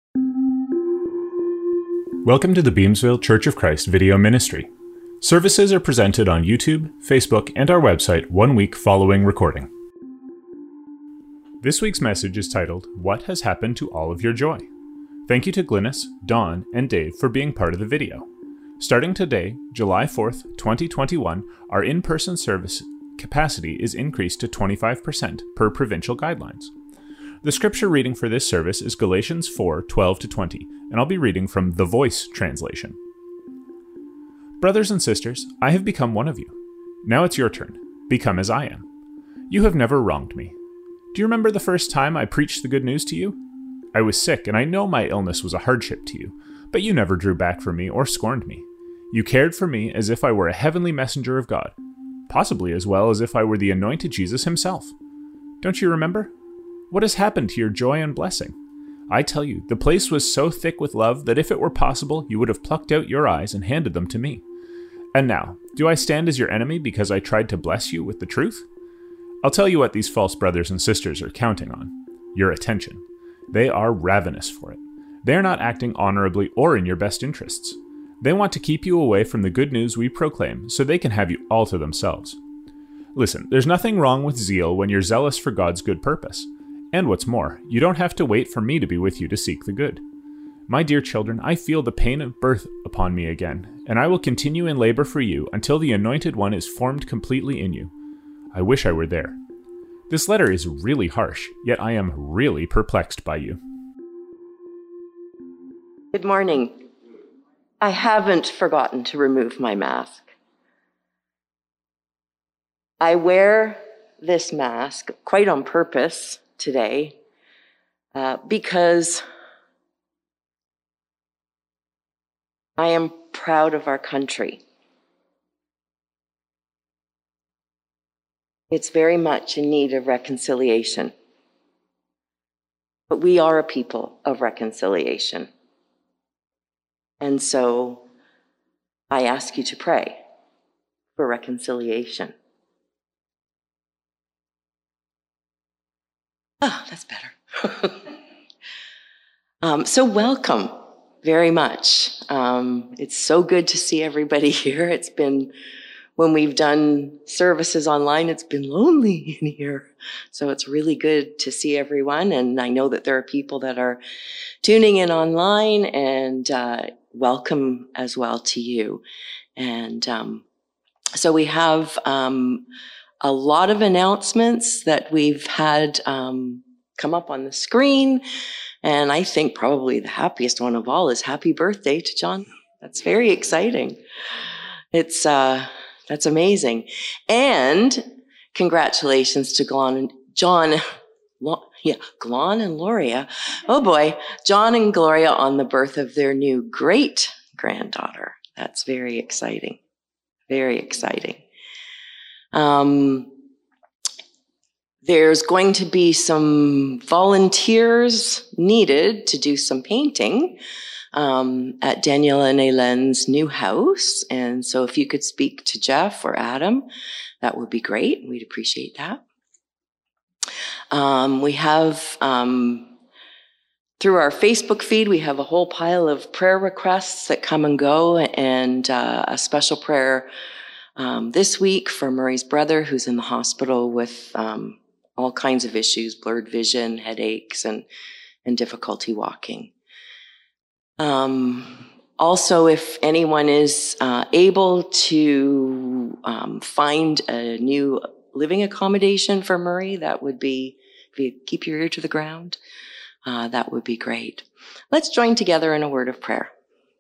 Welcome to the Beamsville Church of Christ video ministry. Services are presented on YouTube, Facebook, and our website 1 week following recording. This week's message is titled, What Has Happened to All of Your Joy? Thank you to Glynis, Dawn, and Dave for being part of the video. Starting today, July 4th, 2021, our in-person service capacity is increased to 25% per provincial guidelines. The scripture reading for this service is Galatians 4:12-20, and I'll be reading from the Voice translation. Brothers and sisters, I have become one of you. Now it's your turn. Become as I am. You have never wronged me. Do you remember the first time I preached the good news to you? I was sick, and I know my illness was a hardship to you, but you never drew back from me or scorned me. You cared for me as if I were a heavenly messenger of God, possibly as well as if I were the anointed Jesus himself. Don't you remember? What has happened to your joy and blessing? I tell you, the place was so thick with love that if it were possible, you would have plucked out your eyes and handed them to me. And now, do I stand as your enemy because I tried to bless you with the truth? I'll tell you what these false brothers and sisters are counting on. Your attention. They are ravenous for it. They are not acting honorably or in your best interests. They want to keep you away from the good news we proclaim so they can have you all to themselves. Listen, there's nothing wrong with zeal when you're zealous for God's good purpose. And what's more, you don't have to wait for me to be with you to seek the good. My dear children, I feel the pain of birth upon me again, and I will continue in labor for you until the Anointed One is formed completely in you. I wish I were there. This letter is really harsh, yet I am really perplexed by you. Good morning. I haven't forgotten to remove my mask. I wear this mask quite on purpose today because I am proud of our country. It's very much in need of reconciliation. But we are a people of reconciliation. And so I ask you to pray for reconciliation. Ah, that's better. So welcome very much. It's so good to see everybody here. It's been, when we've done services online, it's been lonely in here. So it's really good to see everyone. And I know that there are people that are tuning in online, and welcome as well to you. And so we have a lot of announcements that we've had come up on the screen. And I think probably the happiest one of all is happy birthday to John. That's very exciting. It's that's amazing. And congratulations to Glon and Gloria. Oh boy, John and Gloria on the birth of their new great granddaughter. That's very exciting. Very exciting. There's going to be some volunteers needed to do some painting at Daniel and Elaine's new house. And so if you could speak to Jeff or Adam, that would be great. We'd appreciate that. We have, through our Facebook feed, we have a whole pile of prayer requests that come and go, and a special prayer this week for Murray's brother, who's in the hospital with all kinds of issues, blurred vision, headaches, and difficulty walking. Also, if anyone is able to find a new living accommodation for Murray, that would be, if you keep your ear to the ground, that would be great. Let's join together in a word of prayer.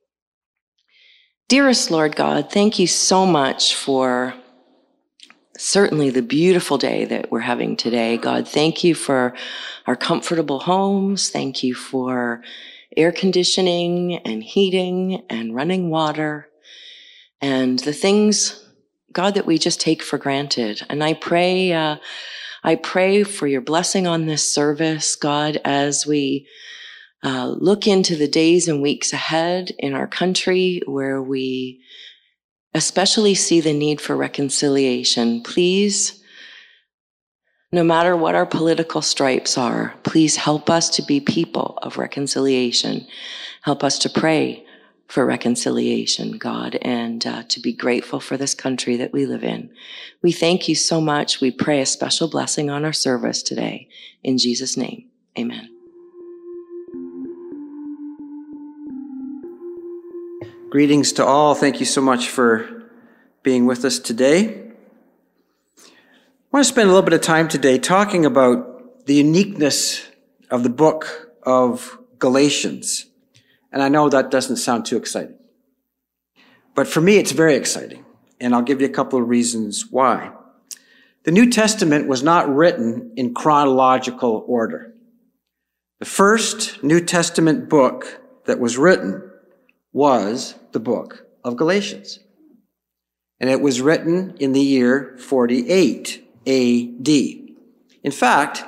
Dearest Lord God, thank you so much for certainly the beautiful day that we're having today. God, thank you for our comfortable homes. Thank you for air conditioning and heating and running water and the things, God, that we just take for granted. And I pray for your blessing on this service, God, as we look into the days and weeks ahead in our country where we especially see the need for reconciliation. Please No matter what our political stripes are, please help us to be people of reconciliation. Help us to pray for reconciliation, God, and to be grateful for this country that we live in. We thank you so much. We pray a special blessing on our service today. In Jesus' name, amen. Greetings to all. Thank you so much for being with us today. I want to spend a little bit of time today talking about the uniqueness of the book of Galatians. And I know that doesn't sound too exciting. But for me, it's very exciting. And I'll give you a couple of reasons why. The New Testament was not written in chronological order. The first New Testament book that was written was the book of Galatians. And it was written in the year 48 A.D. In fact,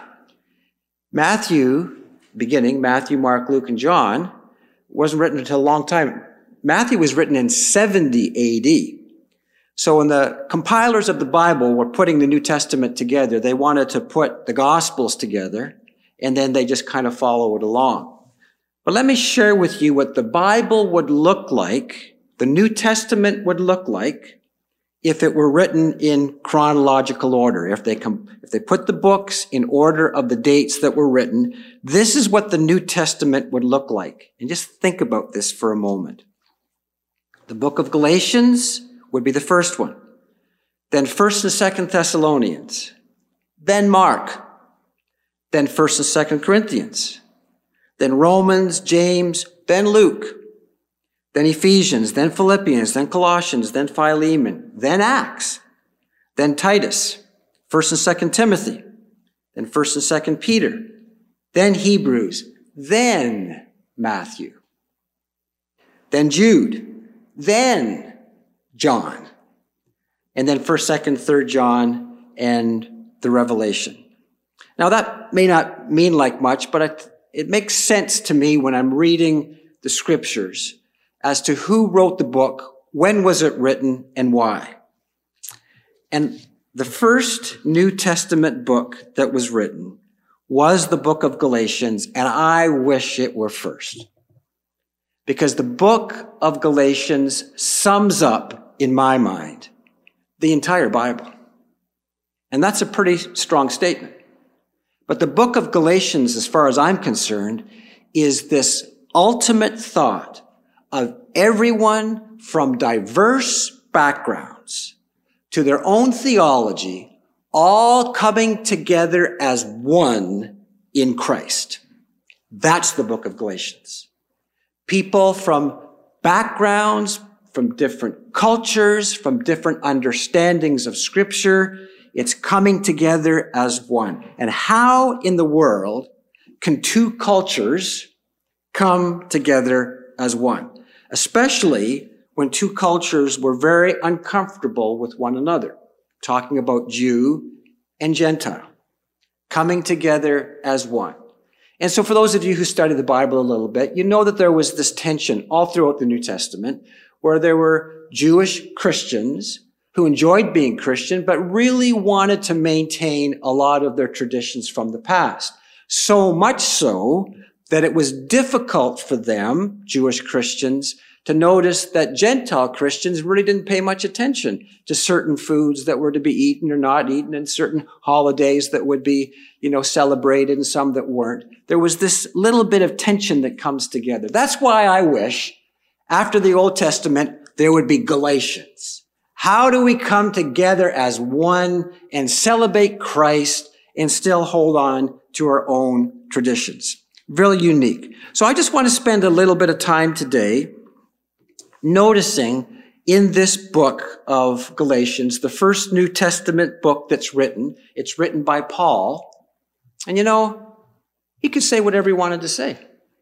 Matthew, Mark, Luke, and John, wasn't written until a long time. Matthew was written in 70 A.D. So when the compilers of the Bible were putting the New Testament together, they wanted to put the Gospels together, and then they just kind of follow it along. But let me share with you what the Bible would look like, the New Testament would look like, if it were written in chronological order. If they put the books in order of the dates that were written, this is what the New Testament would look like. And just think about this for a moment. The book of Galatians would be the first one. Then 1st and 2nd Thessalonians. Then Mark. Then 1st and 2nd Corinthians. Then Romans, James, then Luke. Then Ephesians, then Philippians, then Colossians, then Philemon, then Acts, then Titus, 1st and 2nd Timothy, then 1st and 2nd Peter, then Hebrews, then Matthew, then Jude, then John, and then 1st, 2nd, 3rd John, and the Revelation. Now that may not mean like much, but it makes sense to me when I'm reading the scriptures as to who wrote the book, when was it written, and why. And the first New Testament book that was written was the book of Galatians, and I wish it were first. Because the book of Galatians sums up, in my mind, the entire Bible. And that's a pretty strong statement. But the book of Galatians, as far as I'm concerned, is this ultimate thought of everyone from diverse backgrounds to their own theology, all coming together as one in Christ. That's the book of Galatians. People from backgrounds, from different cultures, from different understandings of Scripture, it's coming together as one. And how in the world can two cultures come together as one? Especially when two cultures were very uncomfortable with one another, talking about Jew and Gentile, coming together as one. And so for those of you who study the Bible a little bit, you know that there was this tension all throughout the New Testament where there were Jewish Christians who enjoyed being Christian, but really wanted to maintain a lot of their traditions from the past. So much so that it was difficult for them, Jewish Christians, to notice that Gentile Christians really didn't pay much attention to certain foods that were to be eaten or not eaten and certain holidays that would be, celebrated and some that weren't. There was this little bit of tension that comes together. That's why I wish after the Old Testament, there would be Galatians. How do we come together as one and celebrate Christ and still hold on to our own traditions? Really unique. So I just want to spend a little bit of time today noticing in this book of Galatians, the first New Testament book that's written. It's written by Paul. And he could say whatever he wanted to say.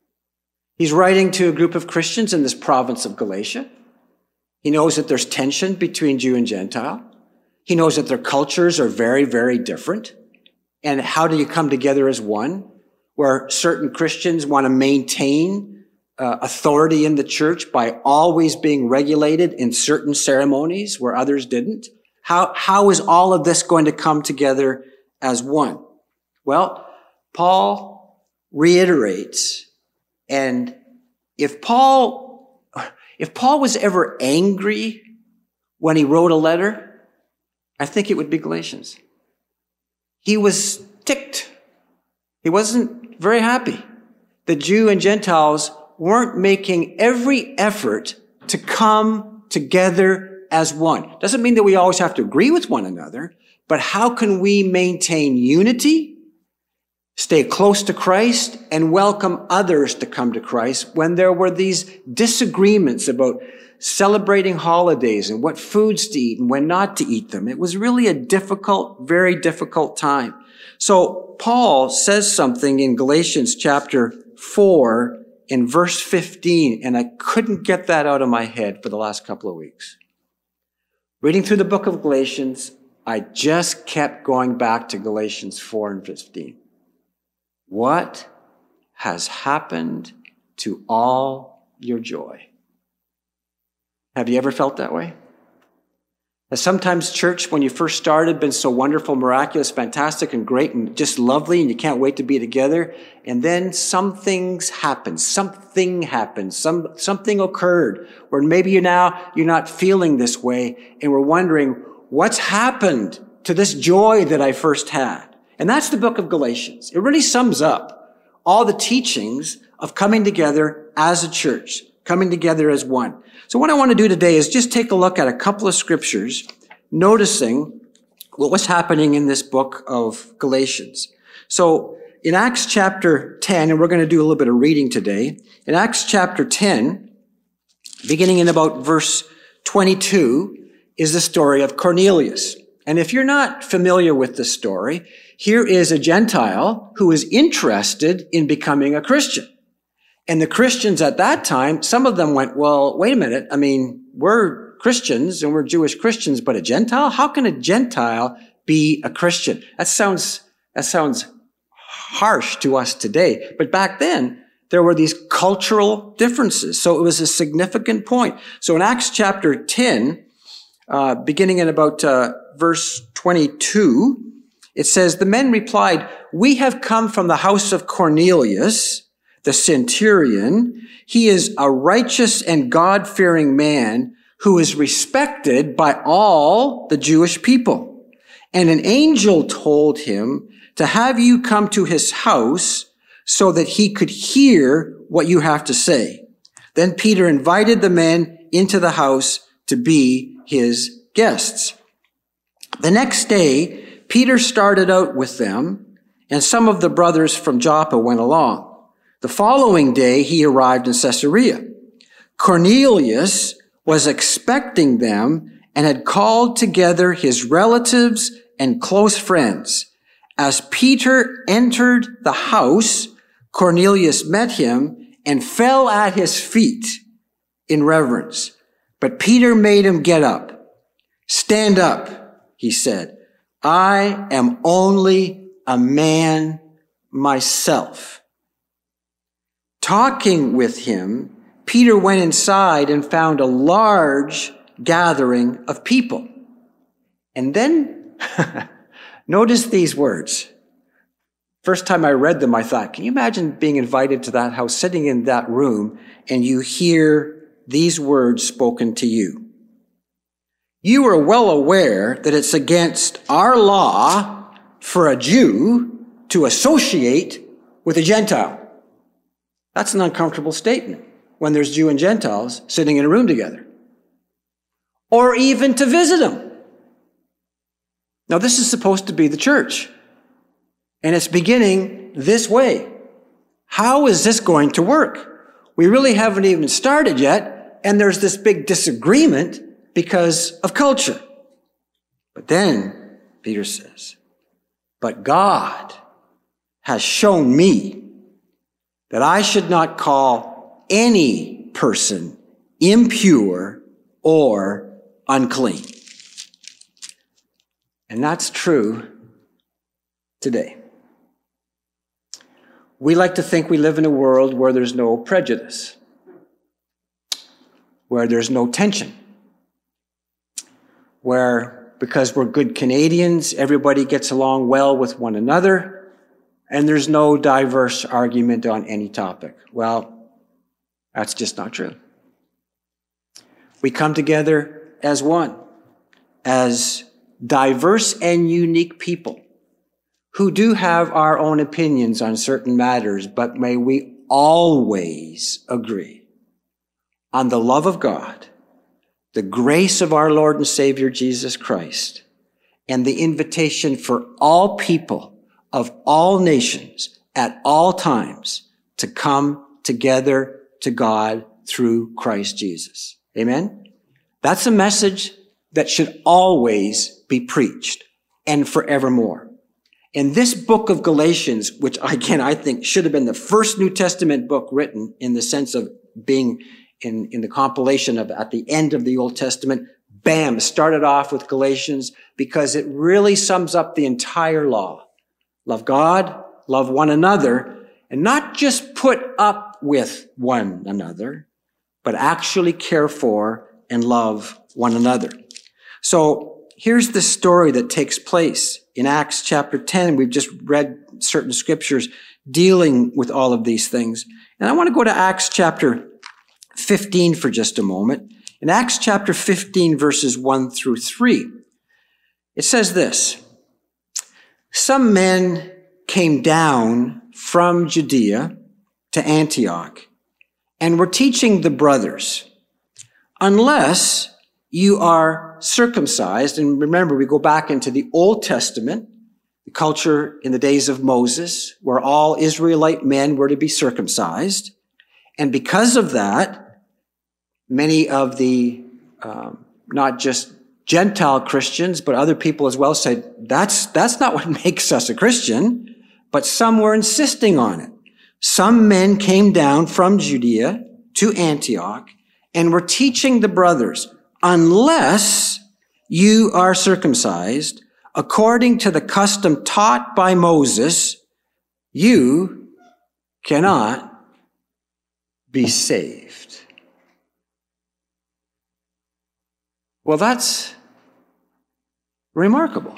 He's writing to a group of Christians in this province of Galatia. He knows that there's tension between Jew and Gentile. He knows that their cultures are very, very different. And how do you come together as one? Where certain Christians want to maintain authority in the church by always being regulated in certain ceremonies where others didn't. How is all of this going to come together as one. Well, Paul reiterates, and if Paul was ever angry when he wrote a letter, I think it would be Galatians. He was ticked. He wasn't very happy. The Jew and Gentiles weren't making every effort to come together as one. Doesn't mean that we always have to agree with one another, but how can we maintain unity, stay close to Christ, and welcome others to come to Christ when there were these disagreements about celebrating holidays and what foods to eat and when not to eat them? It was really a difficult, very difficult time. So Paul says something in Galatians chapter 4 in verse 15, and I couldn't get that out of my head for the last couple of weeks. Reading through the book of Galatians, I just kept going back to Galatians 4 and 15. What has happened to all your joy? Have you ever felt that way? Has sometimes church, when you first started, been so wonderful, miraculous, fantastic, and great, and just lovely, and you can't wait to be together, and then something happened, something occurred, where maybe you're not feeling this way, and we're wondering, what's happened to this joy that I first had? And that's the book of Galatians. It really sums up all the teachings of coming together as a church, coming together as one. So what I want to do today is just take a look at a couple of scriptures, noticing what was happening in this book of Galatians. So in Acts chapter 10, and we're going to do a little bit of reading today, in Acts chapter 10, beginning in about verse 22, is the story of Cornelius. And if you're not familiar with the story, here is a Gentile who is interested in becoming a Christian. And the Christians at that time, some of them went, well, wait a minute. I mean, we're Christians and we're Jewish Christians, but a Gentile? How can a Gentile be a Christian? That sounds harsh to us today. But back then, there were these cultural differences. So it was a significant point. So in Acts chapter 10, beginning in about verse 22, it says, the men replied, we have come from the house of Cornelius, the centurion. He is a righteous and God-fearing man who is respected by all the Jewish people. And an angel told him to have you come to his house so that he could hear what you have to say. Then Peter invited the men into the house to be his guests. The next day, Peter started out with them, and some of the brothers from Joppa went along. The following day, he arrived in Caesarea. Cornelius was expecting them and had called together his relatives and close friends. As Peter entered the house, Cornelius met him and fell at his feet in reverence. But Peter made him get up. Stand up, he said. I am only a man myself. Talking with him, Peter went inside and found a large gathering of people. And then, notice these words. First time I read them, I thought, can you imagine being invited to that house, sitting in that room, and you hear these words spoken to you? You are well aware that it's against our law for a Jew to associate with a Gentile. That's an uncomfortable statement when there's Jew and Gentiles sitting in a room together. Or even to visit them. Now, this is supposed to be the church. And it's beginning this way. How is this going to work? We really haven't even started yet, and there's this big disagreement because of culture. But then, Peter says, but God has shown me that I should not call any person impure or unclean. And that's true today. We like to think we live in a world where there's no prejudice, where there's no tension, where because we're good Canadians, everybody gets along well with one another, and there's no diverse argument on any topic. Well, that's just not true. We come together as one, as diverse and unique people who do have our own opinions on certain matters, but may we always agree on the love of God, the grace of our Lord and Savior Jesus Christ, and the invitation for all people of all nations at all times to come together to God through Christ Jesus. Amen? That's a message that should always be preached and forevermore. In this book of Galatians, which again I think should have been the first New Testament book written in the sense of being in the compilation of at the end of the Old Testament, bam, started off with Galatians because it really sums up the entire law. Love God, love one another, and not just put up with one another, but actually care for and love one another. So here's the story that takes place in Acts chapter 10. We've just read certain scriptures dealing with all of these things. And I want to go to Acts chapter 15 for just a moment. In Acts chapter 15, verses 1 through 3, it says this: some men came down from Judea to Antioch and were teaching the brothers, unless you are circumcised. And remember, we go back into the Old Testament, the culture in the days of Moses, where all Israelite men were to be circumcised. And because of that, many of the, not just Gentile Christians, but other people as well said, that's not what makes us a Christian, but some were insisting on it. Some men came down from Judea to Antioch and were teaching the brothers, unless you are circumcised according to the custom taught by Moses, you cannot be saved. Well, that's remarkable.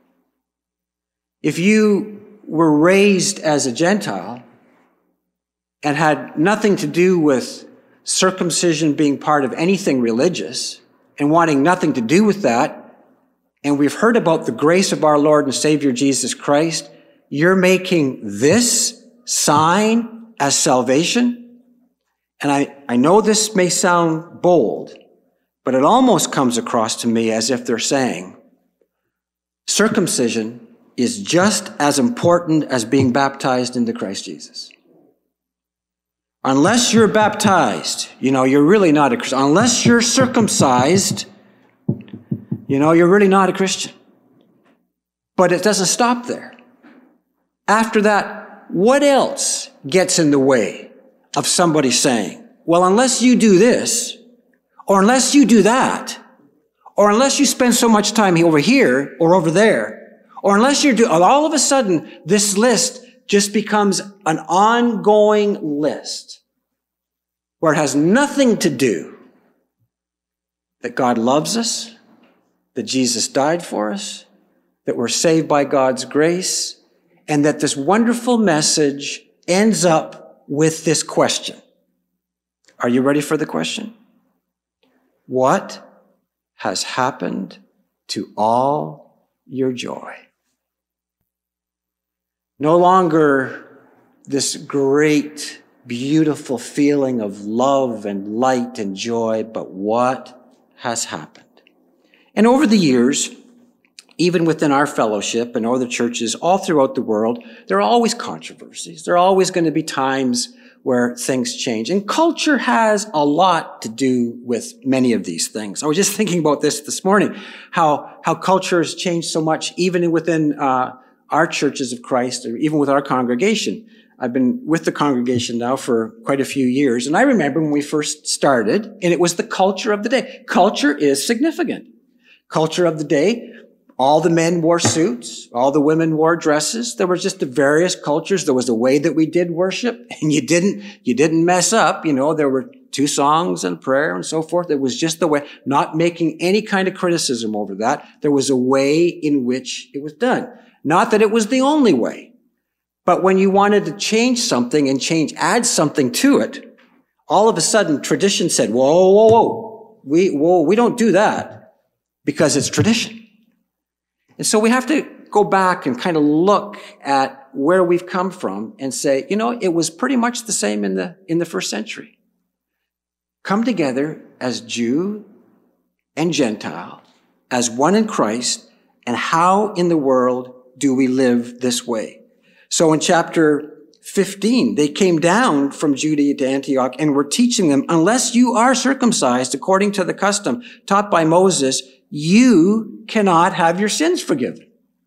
If you were raised as a Gentile and had nothing to do with circumcision being part of anything religious and wanting nothing to do with that, and we've heard about the grace of our Lord and Savior Jesus Christ, you're making this sign as salvation? And I know this may sound bold, but it almost comes across to me as if they're saying, circumcision is just as important as being baptized into Christ Jesus. Unless you're baptized, you're really not a Christian. Unless you're circumcised, you're really not a Christian. But it doesn't stop there. After that, what else gets in the way of somebody saying, well, unless you do this, or unless you do that, or unless you spend so much time over here or over there, or unless all of a sudden this list just becomes an ongoing list where it has nothing to do that God loves us, that Jesus died for us, that we're saved by God's grace, and that this wonderful message ends up with this question. Are you ready for the question? What has happened to all your joy? No longer this great, beautiful feeling of love and light and joy, but what has happened? And over the years, even within our fellowship and other churches all throughout the world, there are always controversies. There are always going to be times where things change. And culture has a lot to do with many of these things. I was just thinking about this morning, how culture has changed so much, even within our churches of Christ, or even with our congregation. I've been with the congregation now for quite a few years, and I remember when we first started, and it was the culture of the day. Culture is significant. Culture of the day, all the men wore suits, all the women wore dresses. There were just the various cultures. There was a way that we did worship, and you didn't mess up. There were 2 songs and prayer and so forth. It was just the way, not making any kind of criticism over that. There was a way in which it was done. Not that it was the only way. But when you wanted to change something and add something to it, all of a sudden tradition said, whoa, we don't do that because it's tradition. And so we have to go back and kind of look at where we've come from and say, it was pretty much the same in the first century. Come together as Jew and Gentile, as one in Christ, and how in the world do we live this way? So in chapter 15, they came down from Judea to Antioch and were teaching them, unless you are circumcised according to the custom taught by Moses, you cannot have your sins forgiven.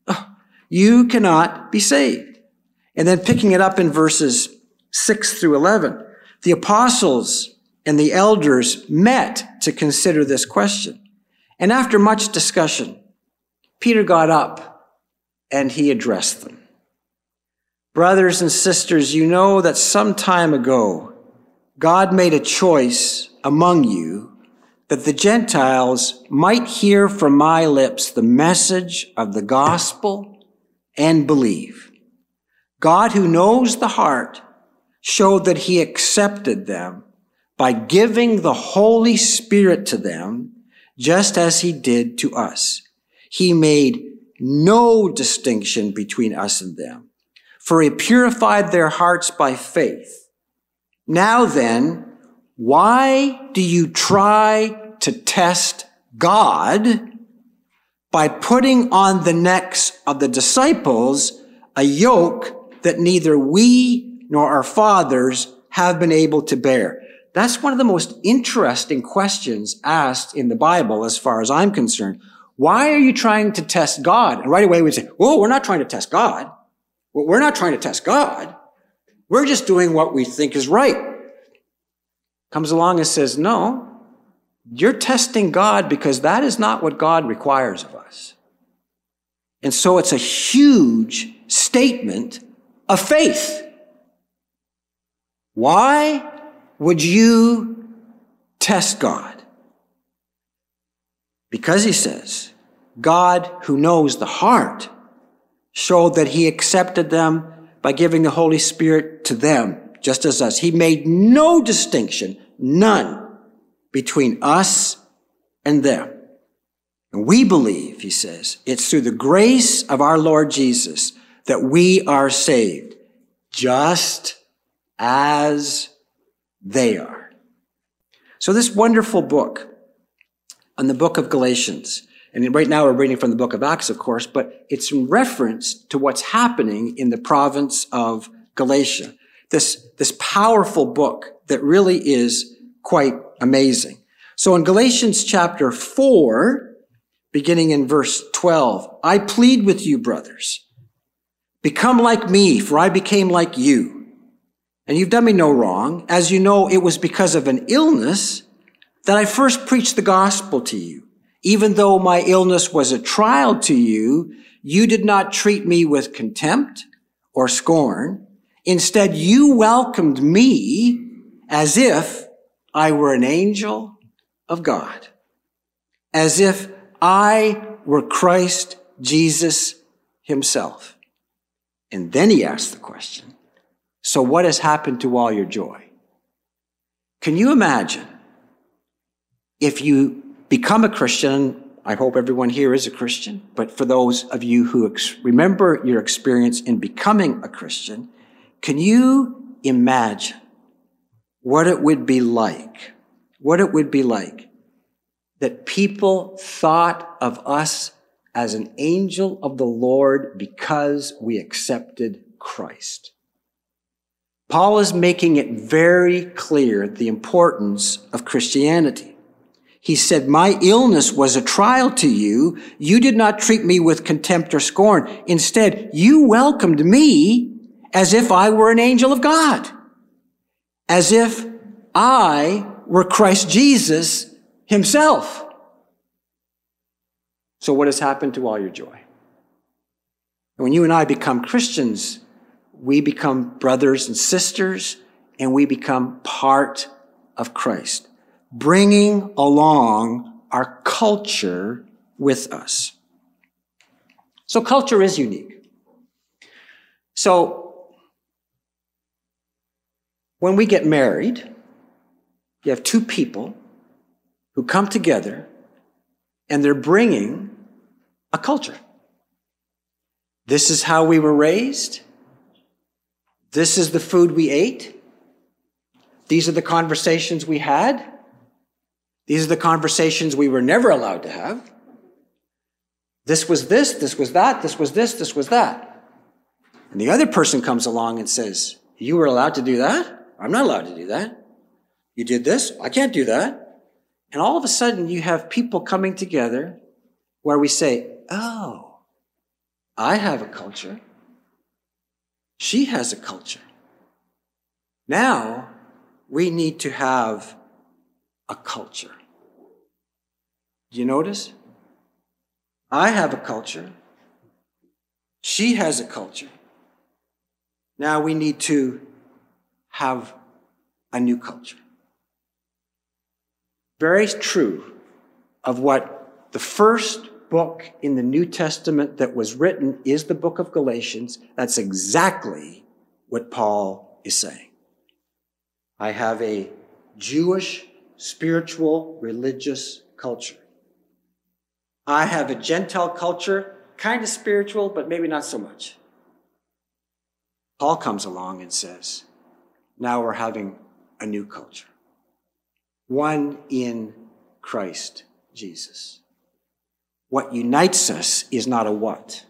You cannot be saved. And then picking it up in verses 6 through 11, the apostles and the elders met to consider this question. And after much discussion, Peter got up and he addressed them. Brothers and sisters, you know that some time ago, God made a choice among you that the Gentiles might hear from my lips the message of the gospel and believe. God, who knows the heart, showed that he accepted them by giving the Holy Spirit to them, just as he did to us. He made no distinction between us and them, for he purified their hearts by faith. Now then, why do you try to test God by putting on the necks of the disciples a yoke that neither we nor our fathers have been able to bear? That's one of the most interesting questions asked in the Bible as far as I'm concerned. Why are you trying to test God? And right away we say, oh, we're not trying to test God. Well, we're not trying to test God. We're just doing what we think is right. Comes along and says, no, you're testing God because that is not what God requires of us. And so it's a huge statement of faith. Why would you test God? Because he says, God, who knows the heart, showed that he accepted them by giving the Holy Spirit to them, just as us. He made no distinction, none, between us and them. And we believe, he says, it's through the grace of our Lord Jesus that we are saved, just as they are. So this wonderful book, on the book of Galatians, and right now we're reading from the book of Acts, of course, but it's in reference to what's happening in the province of Galatia. This powerful book that really is quite amazing. So in Galatians chapter 4, beginning in verse 12, I plead with you, brothers, become like me, for I became like you. And you've done me no wrong. As you know, it was because of an illness that I first preached the gospel to you. Even though my illness was a trial to you, you did not treat me with contempt or scorn. Instead, you welcomed me as if I were an angel of God, as if I were Christ Jesus himself. And then he asked the question, so what has happened to all your joy? Can you imagine if you become a Christian? I hope everyone here is a Christian, but for those of you who remember your experience in becoming a Christian, can you imagine what it would be like? What it would be like that people thought of us as an angel of the Lord because we accepted Christ. Paul is making it very clear the importance of Christianity. He said, my illness was a trial to you. You did not treat me with contempt or scorn. Instead, you welcomed me as if I were an angel of God, as if I were Christ Jesus himself. So what has happened to all your joy? When you and I become Christians, we become brothers and sisters, and we become part of Christ, bringing along our culture with us. So culture is unique. So when we get married, you have two people who come together and they're bringing a culture. This is how we were raised. This is the food we ate. These are the conversations we had. These are the conversations we were never allowed to have. This was this was that, this was this was that. And the other person comes along and says, you were allowed to do that? I'm not allowed to do that. You did this? I can't do that. And all of a sudden you have people coming together where we say, oh, I have a culture. She has a culture. Now we need to have a culture. Do you notice? I have a culture. She has a culture. Now we need to have a new culture. Very true of what the first book in the New Testament that was written is the book of Galatians. That's exactly what Paul is saying. I have a Jewish, spiritual, religious culture. I have a Gentile culture, kind of spiritual, but maybe not so much. Paul comes along and says, now we're having a new culture. One in Christ Jesus. What unites us is not a what.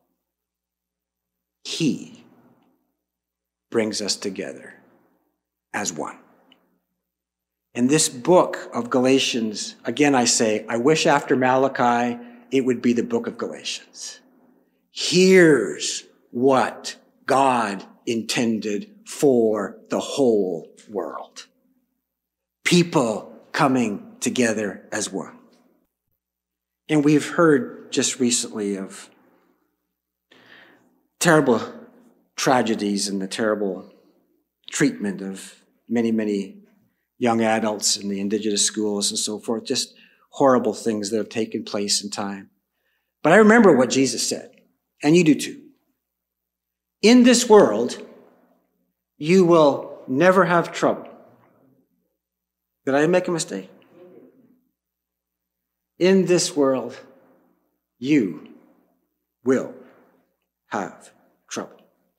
He brings us together as one. In this book of Galatians, again I say, I wish after Malachi it would be the book of Galatians. Here's what God intended for the whole world. People coming together as one. And we've heard just recently of terrible tragedies and the terrible treatment of many, many young adults in the indigenous schools and so forth. Just horrible things that have taken place in time. But I remember what Jesus said, and you do too. In this world, you will never have trouble. Did I make a mistake? In this world, you will have trouble.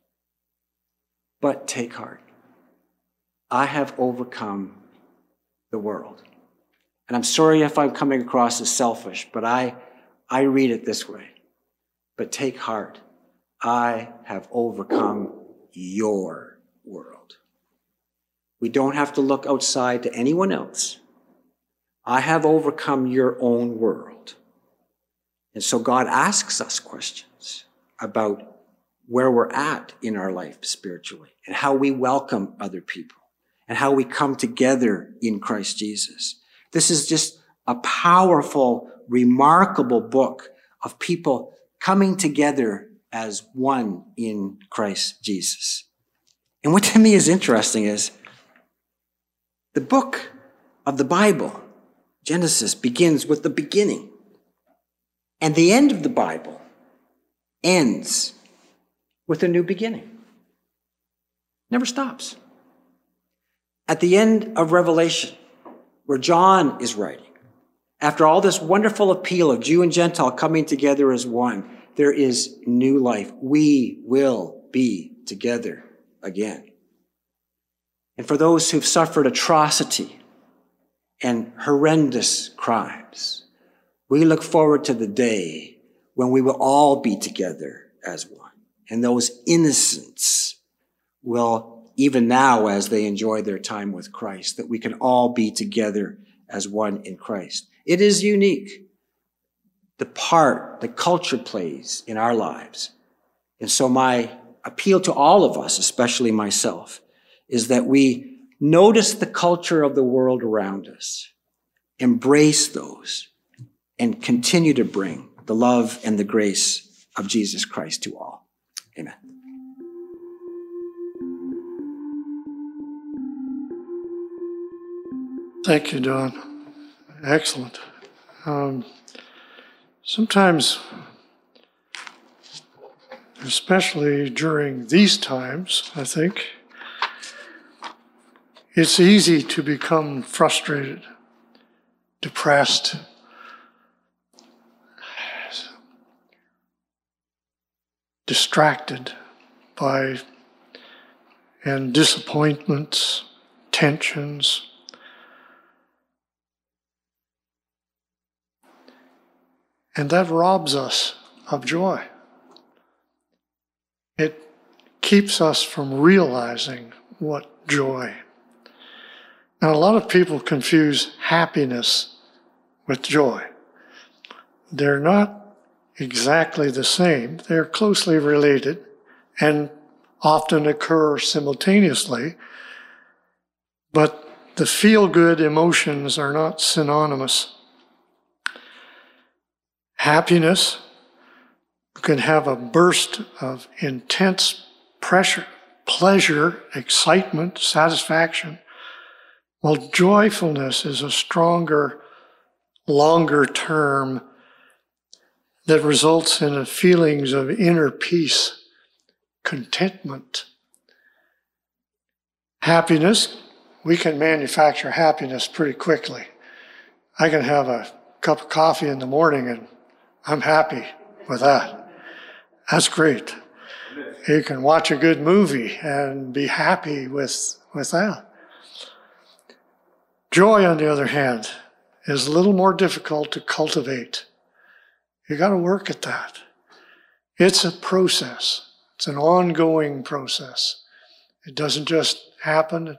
But take heart. I have overcome the world. And I'm sorry if I'm coming across as selfish, but I read it this way. But take heart. I have overcome your world. We don't have to look outside to anyone else. I have overcome your own world. And so God asks us questions about where we're at in our life spiritually and how we welcome other people and how we come together in Christ Jesus. This is just a powerful, remarkable book of people coming together as one in Christ Jesus. And what to me is interesting is the book of the Bible, Genesis, begins with the beginning. And the end of the Bible ends with a new beginning. Never stops. At the end of Revelation, where John is writing, after all this wonderful appeal of Jew and Gentile coming together as one, there is new life. We will be together again. And for those who've suffered atrocity and horrendous crimes, we look forward to the day when we will all be together as one. And those innocents will, even now as they enjoy their time with Christ, that we can all be together as one in Christ. It is unique, the part that culture plays in our lives. And so my appeal to all of us, especially myself, is that we notice the culture of the world around us, embrace those, and continue to bring the love and the grace of Jesus Christ to all. Amen. Thank you, Don. Excellent. Sometimes, especially during these times, I think, it's easy to become frustrated, depressed, distracted by and disappointments, tensions. And that robs us of joy. It keeps us from realizing what joy. Now, a lot of people confuse happiness with joy. They're not exactly the same. They're closely related and often occur simultaneously, but the feel-good emotions are not synonymous. Happiness can have a burst of intense pleasure, excitement, satisfaction, while joyfulness is a stronger, longer term that results in feelings of inner peace, contentment. Happiness, we can manufacture happiness pretty quickly. I can have a cup of coffee in the morning and I'm happy with that. That's great. You can watch a good movie and be happy with that. Joy, on the other hand, is a little more difficult to cultivate. You got to work at that. It's a process. It's an ongoing process. It doesn't just happen.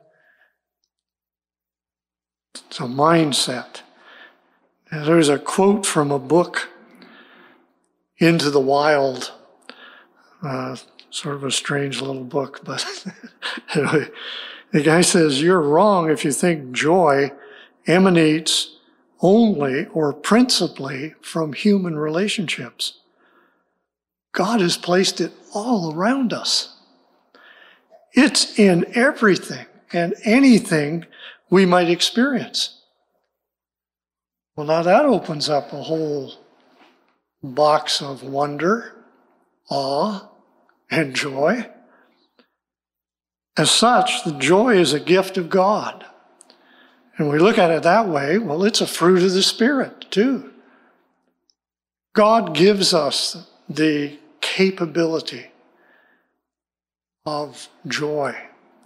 It's a mindset. And there's a quote from a book, Into the Wild, sort of a strange little book, but anyway, the guy says, "You're wrong if you think joy emanates only or principally from human relationships. God has placed it all around us. It's in everything and anything we might experience." Well, now that opens up a whole box of wonder, awe, and joy. As such, the joy is a gift of God. And we look at it that way, well, it's a fruit of the Spirit, too. God gives us the capability of joy.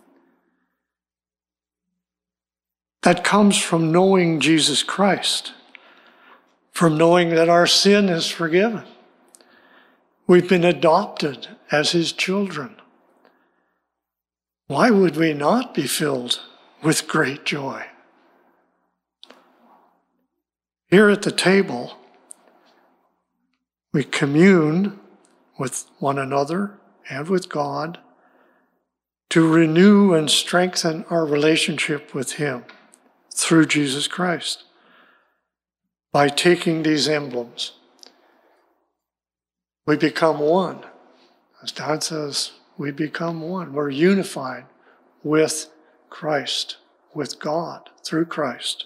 That comes from knowing Jesus Christ, from knowing that our sin is forgiven. We've been adopted as His children. Why would we not be filled with great joy? Here at the table, we commune with one another and with God to renew and strengthen our relationship with Him through Jesus Christ by taking these emblems. We become one. As Don says, we become one. We're unified with Christ, with God, through Christ.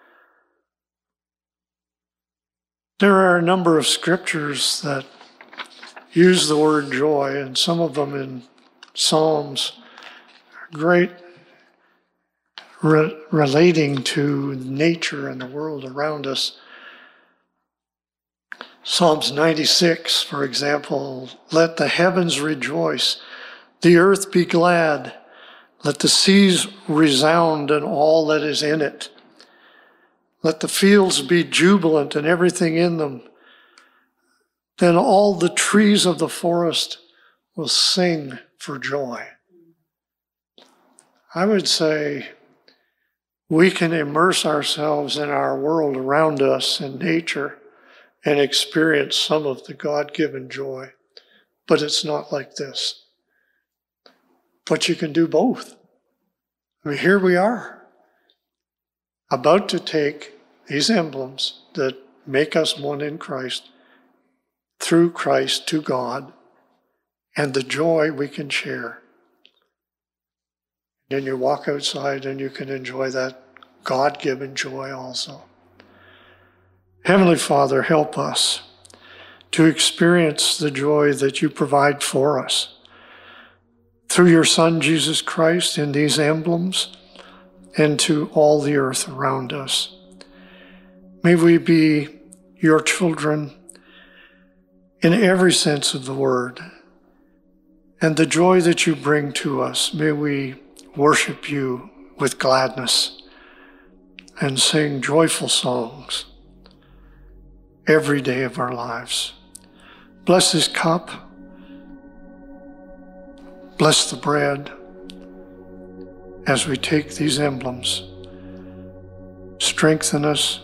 There are a number of scriptures that use the word joy, and some of them in Psalms are great, relating to nature and the world around us. Psalms 96, for example, "Let the heavens rejoice, the earth be glad, let the seas resound and all that is in it. Let the fields be jubilant and everything in them. Then all the trees of the forest will sing for joy." I would say we can immerse ourselves in our world around us in nature and experience some of the God-given joy. But it's not like this. But you can do both. I mean, here we are, about to take these emblems that make us one in Christ, through Christ to God, and the joy we can share. Then you walk outside and you can enjoy that God-given joy also. Heavenly Father, help us to experience the joy that you provide for us through your Son, Jesus Christ, in these emblems and to all the earth around us. May we be your children in every sense of the word. And the joy that you bring to us, may we worship you with gladness and sing joyful songs every day of our lives. Bless this cup. Bless the bread as we take these emblems. Strengthen us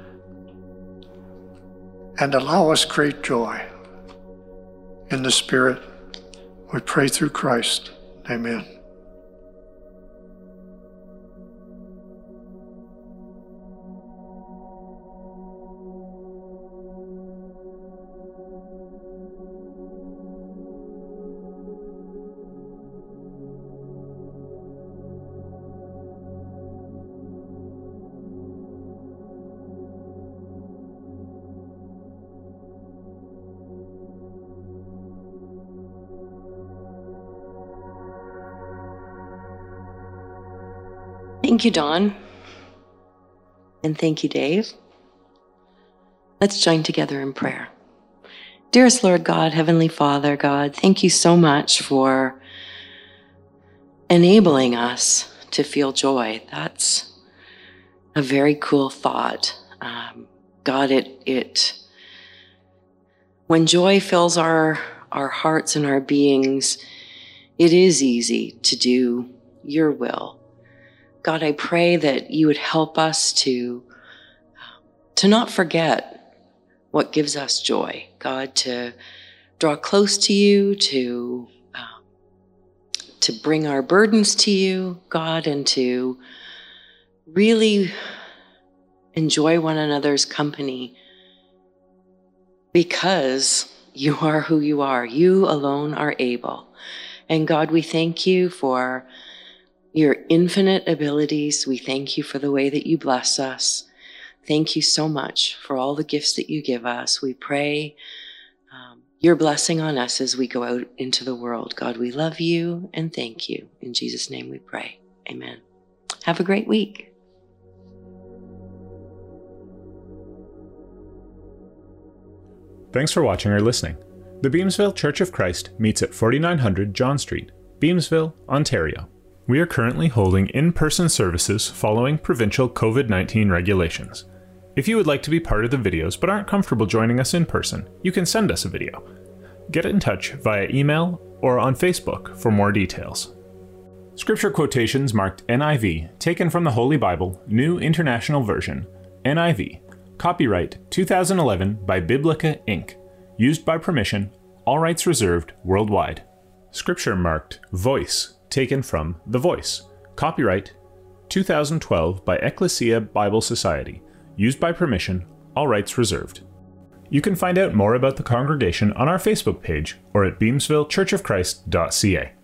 and allow us great joy in the Spirit. We pray through Christ. Amen. Thank you, Dawn. And thank you, Dave. Let's join together in prayer. Dearest Lord God, Heavenly Father, God, thank you so much for enabling us to feel joy. That's a very cool thought. God, when joy fills our hearts and our beings, it is easy to do your will. God, I pray that you would help us to not forget what gives us joy. God, to draw close to you, to bring our burdens to you, God, and to really enjoy one another's company because you are who you are. You alone are able. And God, we thank you for your infinite abilities. We thank you for the way that you bless us. Thank you so much for all the gifts that you give us. We pray your blessing on us as we go out into the world. God, we love you and thank you. In Jesus' name we pray. Amen. Have a great week. Thanks for watching or listening. The Beamsville Church of Christ meets at 4900 John Street, Beamsville, Ontario. We are currently holding in-person services following provincial COVID-19 regulations. If you would like to be part of the videos but aren't comfortable joining us in person, you can send us a video. Get in touch via email or on Facebook for more details. Scripture quotations marked NIV, taken from the Holy Bible, New International Version, NIV, copyright 2011 by Biblica Inc., used by permission, all rights reserved worldwide. Scripture marked Voice, taken from The Voice, copyright 2012 by Ecclesia Bible Society, used by permission, all rights reserved. You can find out more about the congregation on our Facebook page or at beamsvillechurchofchrist.ca.